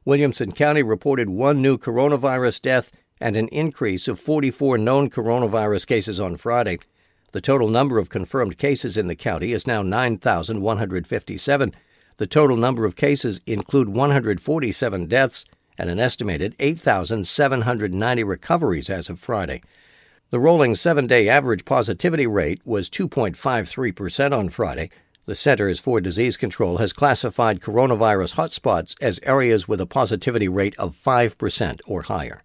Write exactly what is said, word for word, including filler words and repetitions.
Williamson County reported one new coronavirus death and an increase of forty-four known coronavirus cases on Friday. The total number of confirmed cases in the county is now nine thousand one hundred fifty-seven. The total number of cases include one hundred forty-seven deaths and an estimated eight thousand seven hundred ninety recoveries as of Friday. The rolling seven-day average positivity rate was two point five three percent on Friday. The Centers for Disease Control has classified coronavirus hotspots as areas with a positivity rate of five percent or higher.